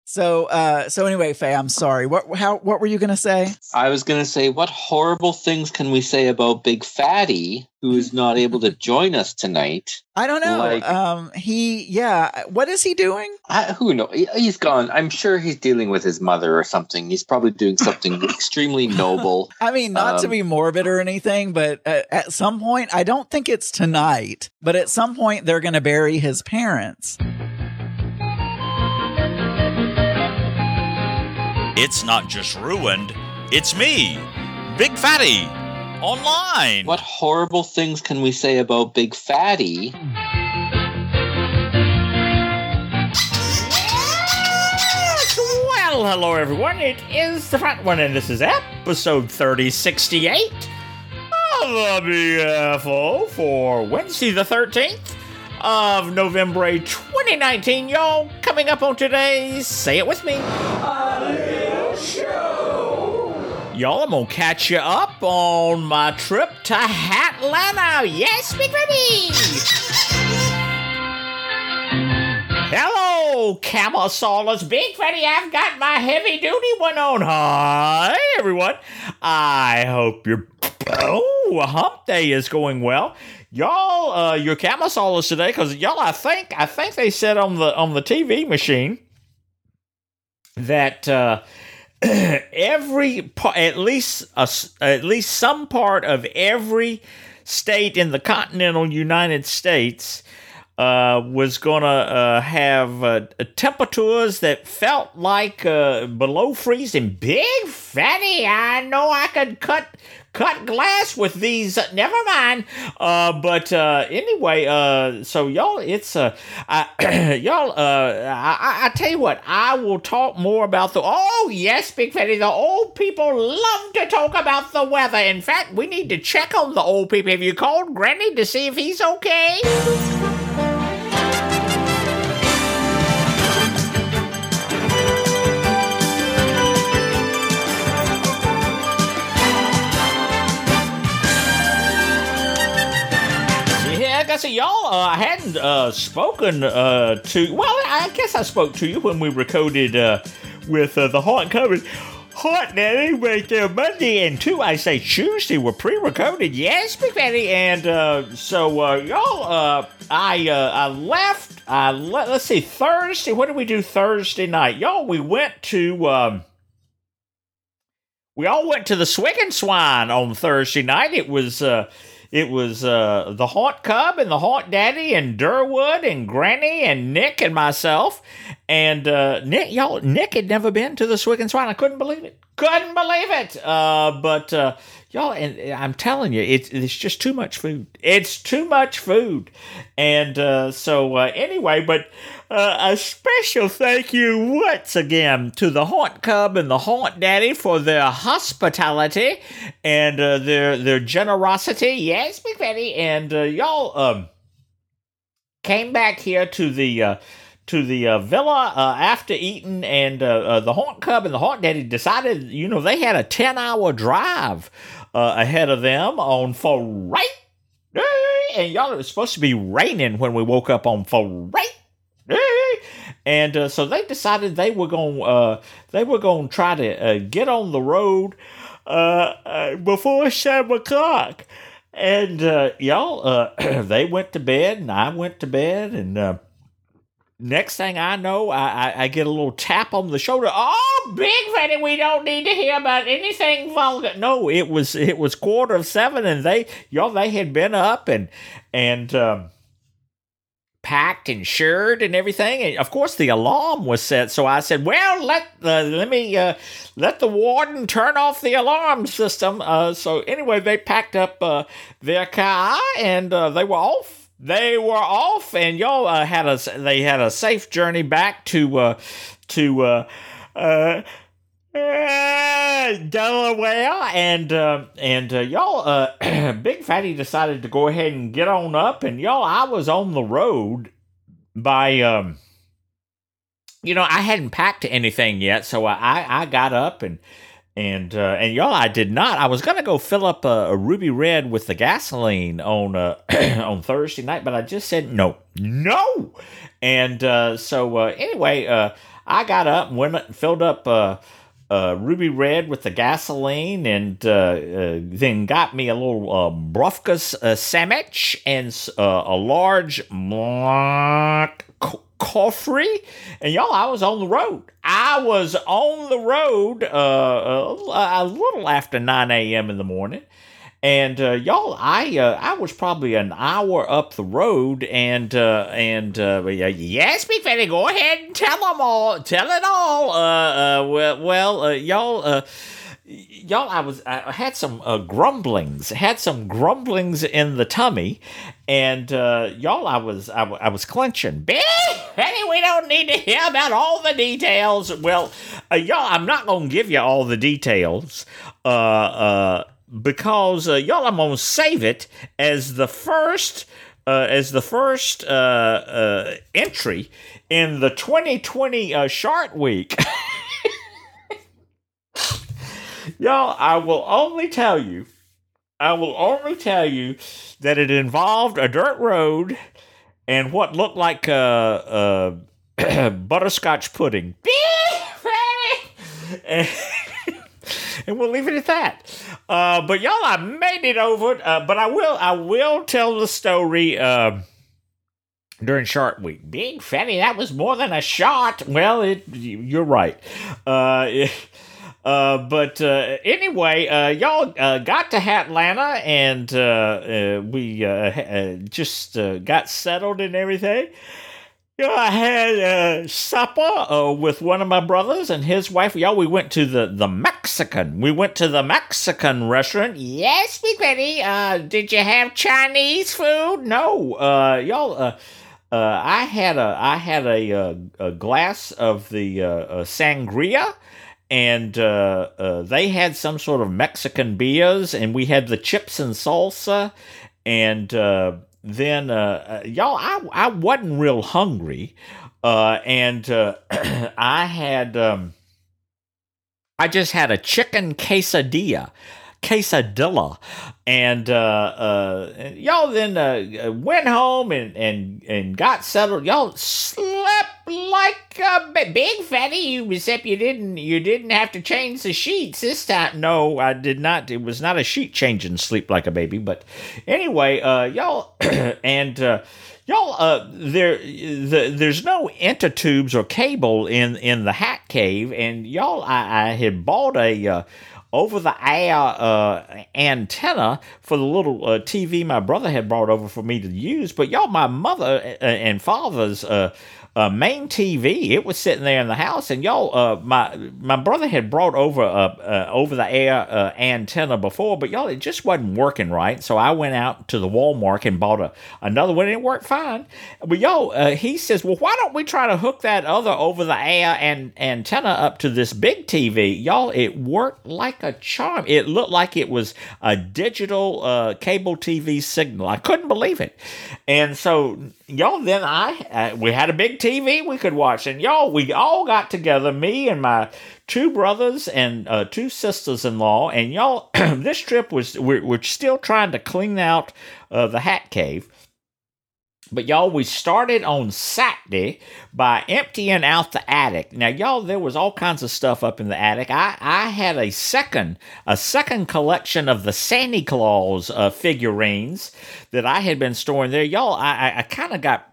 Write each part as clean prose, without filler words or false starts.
So anyway, Faye, I'm sorry. What were you gonna say? I was gonna say, what horrible things can we say about Big Fatty, who is not able to join us tonight? I don't know. What is he doing? Who knows? He's gone. I'm sure he's dealing with his mother or something. He's probably doing something extremely noble. I mean, not to be morbid or anything, but at some point, I don't think it's tonight, but at some point they're going to bury his parents. It's not just ruined, it's me, Big Fatty, online. What horrible things can we say about Big Fatty? Well, hello everyone, it is the Fat One, and this is episode 3068 of the BFO for Wednesday the 13th of November 2019. Y'all, coming up on today's Say It With Me, show. Y'all, I'm gonna catch you up on my trip to Atlanta. Yes, Big Baby. Hello, Camasaurus, Big Fatty. I've got my heavy duty one on. Hi, everyone. I hope your hump day is going well. Y'all, your Camasaurus today, because y'all, I think they said on the TV machine that at least some part of every state in the continental United States was gonna have temperatures that felt like below freezing. Big Fatty, I know I could cut glass with these. Never mind. But anyway, so y'all, it's I tell you what, I will talk more about oh yes, Big Fatty, the old people love to talk about the weather. In fact, we need to check on the old people. Have you called Granny to see if he's okay? So y'all, I hadn't spoken to. Well, I guess I spoke to you when we recorded with the Haunt Coven. Haunt Daddy right there Monday and Tuesday were pre-recorded. Yes, Big Fatty. And so y'all, I left. Let's see, Thursday. What did we do Thursday night? Y'all, we went to. We all went to the Swig and Swine on Thursday night. It was the Haunt Cub and the Haunt Daddy and Durwood and Granny and Nick and myself. And Nick had never been to the Swig and Swine. I couldn't believe it. But y'all, and I'm telling you, it's just too much food. It's too much food. And so anyway, but a special thank you once again to the Haunt Cub and the Haunt Daddy for their hospitality and their generosity. Yes, Big Fatty. And y'all came back here to the villa after eating, and the Haunt Cub and the Haunt Daddy decided, they had a 10-hour drive ahead of them on Friday. And y'all, it was supposed to be raining when we woke up on Friday. And so they decided they were going to try to get on the road before 7 o'clock. And y'all, they went to bed, and I went to bed, and next thing I know, I get a little tap on the shoulder. Oh, Big Fatty, we don't need to hear about anything vulgar. No, it was 7:15, and they had been up and packed and shirred and everything. And of course, the alarm was set. So I said, "Well, let the warden turn off the alarm system." So anyway, they packed up their car, and they were off. They were off, and y'all had a safe journey back to Delaware, and y'all, Big Fatty decided to go ahead and get on up, and y'all, I was on the road by I hadn't packed anything yet, so I got up and y'all, I did not. I was gonna go fill up a Ruby Red with the gasoline on on Thursday night, but I just said no. And so anyway, I got up and went and filled up Ruby Red with the gasoline, and then got me a little Brofka's sandwich and a large coffee. And y'all, I was on the road. I was on the road a little after 9 a.m. in the morning. And y'all, I was probably an hour up the road, and yes, Big Fatty, go ahead and tell it all. Y'all, I had some grumblings. Had some grumblings in the tummy, and y'all, I was clenching. Big Fatty, we don't need to hear about all the details. Well, y'all, I'm not gonna give you all the details. Because y'all, I'm gonna save it as the first entry in the 2020 Shark Week. Y'all, I will only tell you that it involved a dirt road and what looked like butterscotch pudding. And we'll leave it at that. But y'all, I made it over. But I will tell the story during Shark Week. Big Fatty, that was more than a shot. Well, you're right. But anyway, y'all got to Atlanta, and we just got settled and everything. I had supper with one of my brothers and his wife. Y'all, we went to the Mexican. We went to the Mexican restaurant. Yes, Big Betty. Did you have Chinese food? No. Y'all, I had a glass of the sangria, and they had some sort of Mexican beers, and we had the chips and salsa, and then y'all, I wasn't real hungry, and I just had a chicken quesadilla, and y'all then went home and got settled. Y'all slept like a Big Fatty, except you didn't have to change the sheets this time. No, I did not. It was not a sheet changing sleep like a baby. But anyway, y'all, and y'all, there's no intertubes or cable in the Hat Cave, and y'all, I had bought a over-the-air antenna for the little TV my brother had brought over for me to use. But y'all, my mother and father's main TV, it was sitting there in the house, and y'all, my brother had brought over over-the-air antenna before, but y'all, it just wasn't working right. So I went out to the Walmart and bought another one, and it worked fine. But y'all, he says, well, why don't we try to hook that other over-the-air antenna up to this big TV? Y'all, it worked like a charm. It looked like it was a digital cable TV signal. I couldn't believe it. And so, y'all, then we had a big TV we could watch, and y'all, we all got together, me and my two brothers and two sisters-in-law, and y'all, this trip we're still trying to clean out the Hat Cave. But y'all, we started on Saturday by emptying out the attic. Now, y'all, there was all kinds of stuff up in the attic. I had a second collection of the Santa Claus figurines that I had been storing there. Y'all, I kind of got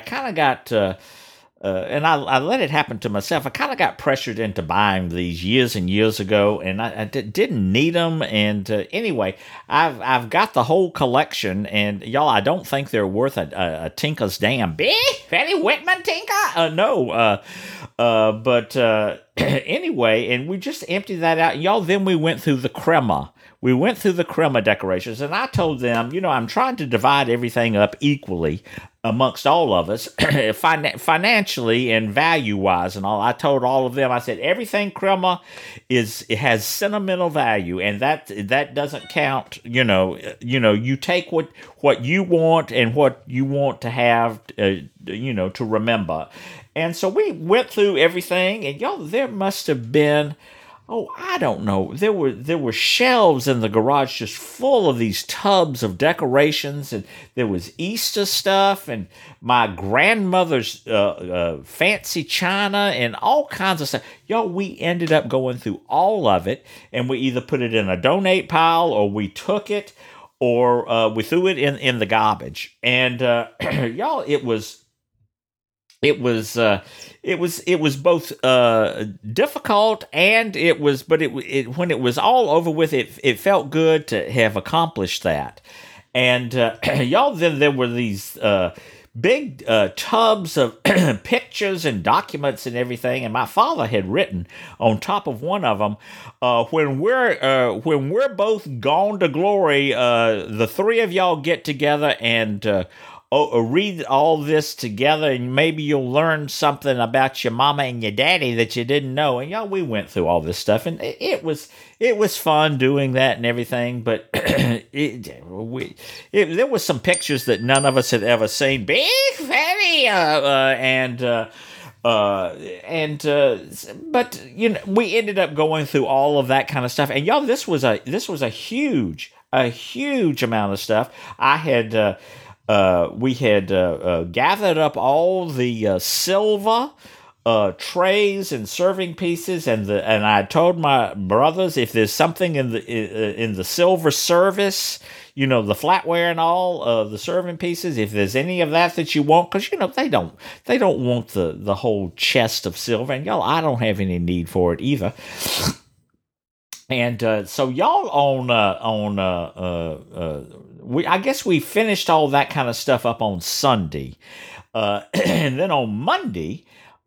and I let it happen to myself. I kind of got pressured into buying these years and years ago, and I didn't need them. And anyway, I've got the whole collection, and y'all, I don't think they're worth a tinker's damn. Big Fatty Whitman tinker? No. But anyway, and we just emptied that out. Y'all, then we went through the crema. We went through the crema decorations, and I told them, I'm trying to divide everything up equally amongst all of us, financially and value-wise and all. I told all of them, I said, everything crema it has sentimental value, and that doesn't count. You take what you want and what you want to have, to remember. And so we went through everything, and y'all, there must have been I don't know. There were shelves in the garage just full of these tubs of decorations, and there was Easter stuff, and my grandmother's fancy china, and all kinds of stuff. Y'all, we ended up going through all of it, and we either put it in a donate pile, or we took it, or we threw it in the garbage. And y'all, it was both difficult, and when it was all over with, it felt good to have accomplished that. And y'all, then there were these big tubs of pictures and documents and everything, and my father had written on top of one of them, when we're both gone to glory, the three of y'all get together and read all this together, and maybe you'll learn something about your mama and your daddy that you didn't know. And y'all, we went through all this stuff, and it was fun doing that and everything. But there was some pictures that none of us had ever seen. Big Fatty, but we ended up going through all of that kind of stuff. And y'all, this was a huge amount of stuff. We had gathered up all the silver trays and serving pieces, and I told my brothers, if there's something in the silver service, the flatware and all, the serving pieces, if there's any of that you want, because they don't want the whole chest of silver, and y'all, I don't have any need for it either. And so y'all I guess we finished all that kind of stuff up on Sunday. And then on Monday,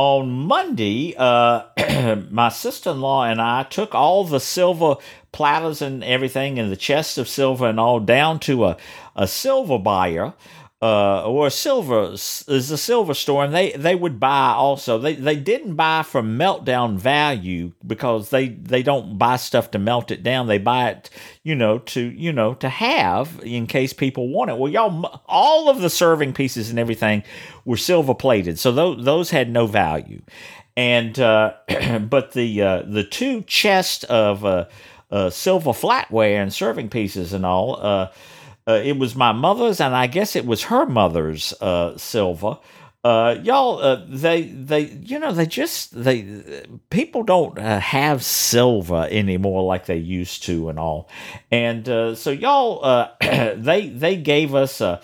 my sister-in-law and I took all the silver platters and everything and the chest of silver and all down to a silver buyer, or a silver store, and they would buy also. They didn't buy for meltdown value, because they don't buy stuff to melt it down. They buy it, to have in case people want it. Well, y'all, all of the serving pieces and everything were silver plated, so those had no value. And but the two chests of silver flatware and serving pieces and all. It was my mother's, and I guess it was her mother's silver. Y'all, people don't have silver anymore like they used to and all. And so y'all, they gave us an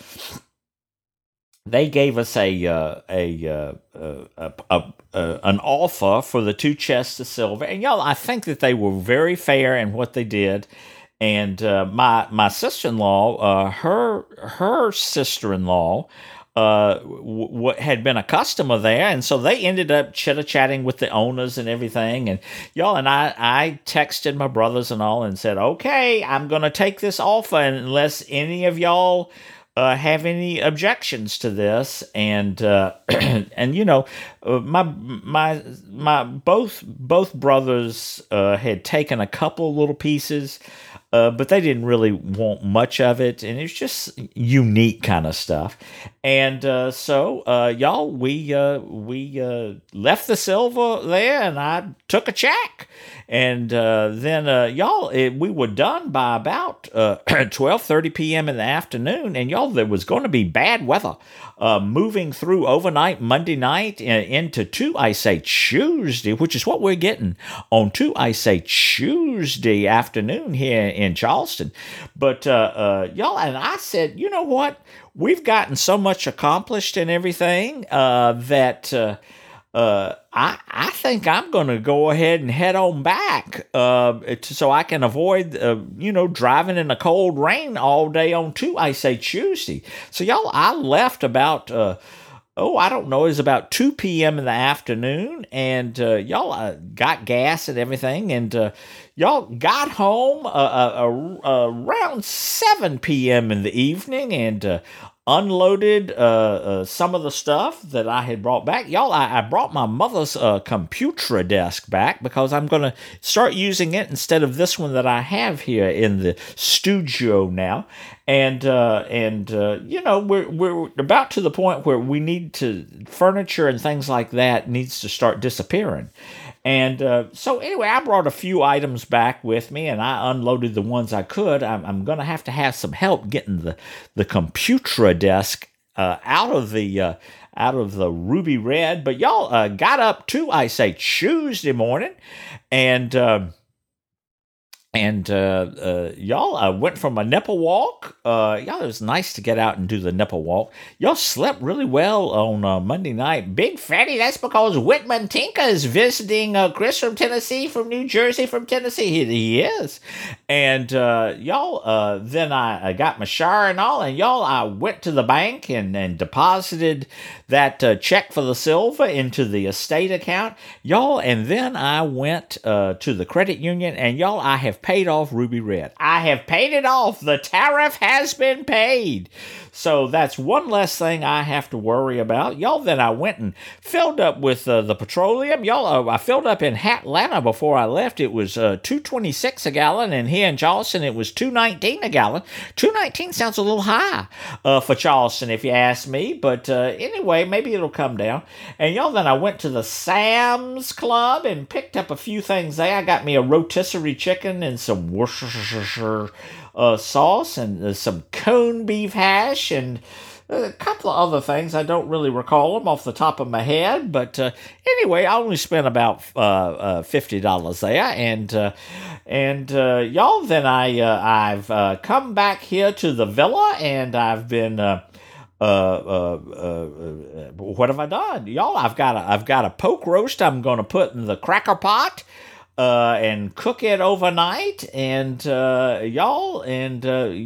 offer for the two chests of silver. And y'all, I think that they were very fair in what they did. And my sister-in-law, her sister-in-law, had been a customer there, and so they ended up chitter-chatting with the owners and everything. And y'all, and I texted my brothers and all and said, okay, I'm going to take this offer unless any of y'all have any objections to this. And and my both brothers had taken a couple little pieces. But they didn't really want much of it, and it's just unique kind of stuff. And so, y'all, we left the silver there, and I took a check. And then, y'all, we were done by about 12:30 p.m. in the afternoon. And y'all, there was going to be bad weather moving through overnight Monday night into Tuesday, which is what we're getting on Tuesday afternoon here in Charleston. But y'all, and I said, you know what? We've gotten so much accomplished and everything that I think I'm going to go ahead and head on back so I can avoid, driving in the cold rain all day on Tuesday. So y'all, I left about, I don't know, it was about 2 p.m. in the afternoon, and y'all got gas and everything, and y'all got home around 7 p.m. in the evening, and unloaded some of the stuff that I had brought back. Y'all, I brought my mother's computer desk back because I'm going to start using it instead of this one that I have here in the studio now. And we're about to the point where we need to, furniture and things like that needs to start disappearing. And so anyway, I brought a few items back with me, and I unloaded the ones I could. I'm going to have some help getting the computer desk out of the Ruby Red. But y'all got up to, I say, Tuesday morning, and y'all went from a nipple walk. Y'all, it was nice to get out and do the nipple walk. Y'all slept really well on Monday night. Big Fatty, that's because Whitman Tinka is visiting Chris from Tennessee, from New Jersey, from Tennessee. He is. And y'all, then I got my shower and all, and y'all, I went to the bank and deposited that check for the silver into the estate account. Y'all, and then I went to the credit union, and y'all, I have paid off Ruby Red. I have paid it off. The tariff has been paid. So that's one less thing I have to worry about. Y'all, then I went and filled up with the petroleum. Y'all, I filled up in Atlanta before I left. It was $2.26 a gallon, and here in Charleston it was $2.19 a gallon. $2.19 sounds a little high for Charleston, if you ask me. But anyway, maybe it'll come down. And y'all, then I went to the Sam's Club and picked up a few things there. I got me a rotisserie chicken and some Worcestershire sauce and some corned beef hash and a couple of other things. I don't really recall them off the top of my head, but anyway, I only spent about $50 there, and y'all, then I've come back here to the villa, and I've been what have I done, y'all? I've got a poke roast I'm going to put in the cracker pot. And cook it overnight, and y'all, I'm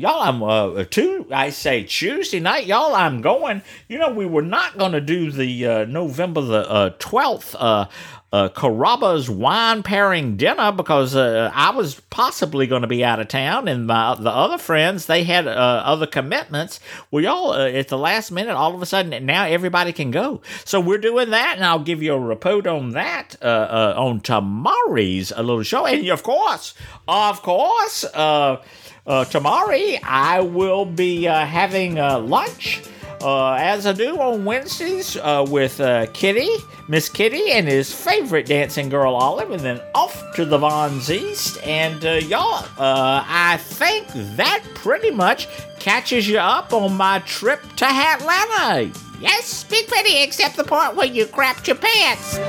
Tuesday night, y'all, I'm going. You know, we were not going to do the November the 12th Carrabba's wine pairing dinner because I was possibly going to be out of town, and the other friends, they had other commitments. Well, y'all, at the last minute, all of a sudden, now everybody can go. So we're doing that, and I'll give you a report on that on tomorrow's little show. And of course, tomorrow I will be having lunch. As I do on Wednesdays with Miss Kitty, and his favorite dancing girl, Olive, and then off to the Vons East. And y'all, I think that pretty much catches you up on my trip to Atlanta. Yes, Big Fatty, except the part where you crapped your pants.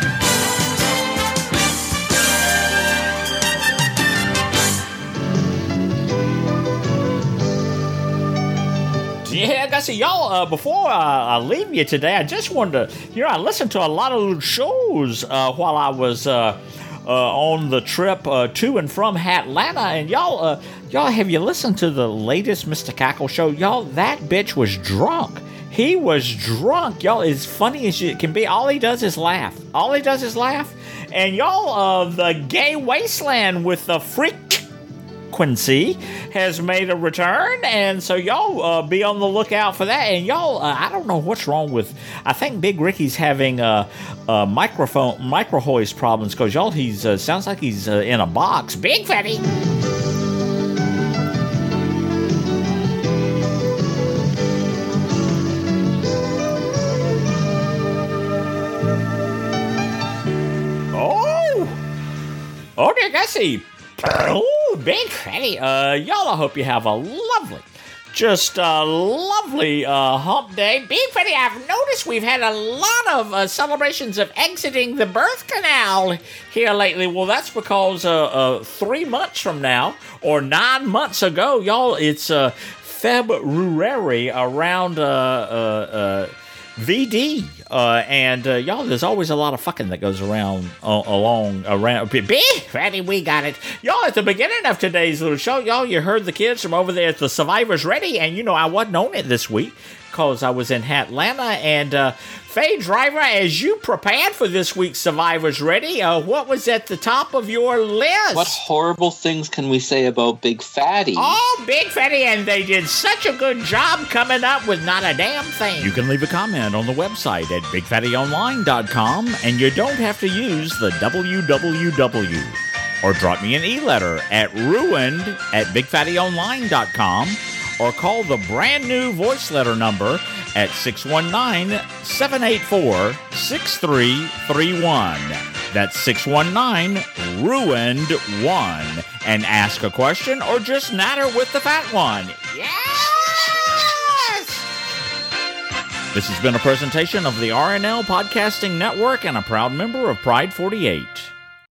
Yeah, guys, y'all, before I leave you today, I just wanted to, I listened to a lot of little shows while I was on the trip to and from Atlanta, and y'all, have you listened to the latest Mr. Cackle show? Y'all, that bitch was drunk. He was drunk, y'all, as funny as it can be. All he does is laugh. And y'all, the gay wasteland with the frequency has made a return, and so y'all be on the lookout for that. And y'all, I don't know what's wrong with, I think Big Ricky's having microhoist problems, because y'all, he's sounds like he's in a box. Big Fatty. Oh, dear, I see. Oh, Big Fatty. Y'all, I hope you have a lovely hump day. Big Fatty, I've noticed we've had a lot of celebrations of exiting the birth canal here lately. Well, that's because 3 months from now, or 9 months ago, y'all, it's February around VD. And y'all, there's always a lot of fucking that goes around. Big Fatty, we got it. Y'all, at the beginning of today's little show, y'all, you heard the kids from over there at the Survivors Ready, and I wasn't on it this week because I was in Atlanta. And Faye Driver, as you prepared for this week's Survivors Ready, what was at the top of your list? What horrible things can we say about Big Fatty? Oh, Big Fatty, and they did such a good job coming up with not a damn thing. You can leave a comment on the website at BigFattyOnline.com, and you don't have to use the www. Or drop me an e-letter at ruined@BigFattyOnline.com, or call the brand new voice letter number at 619-784-6331. That's 619-RUINED-1. And ask a question or just natter with the fat one. Yes! This has been a presentation of the RNL Podcasting Network and a proud member of Pride 48.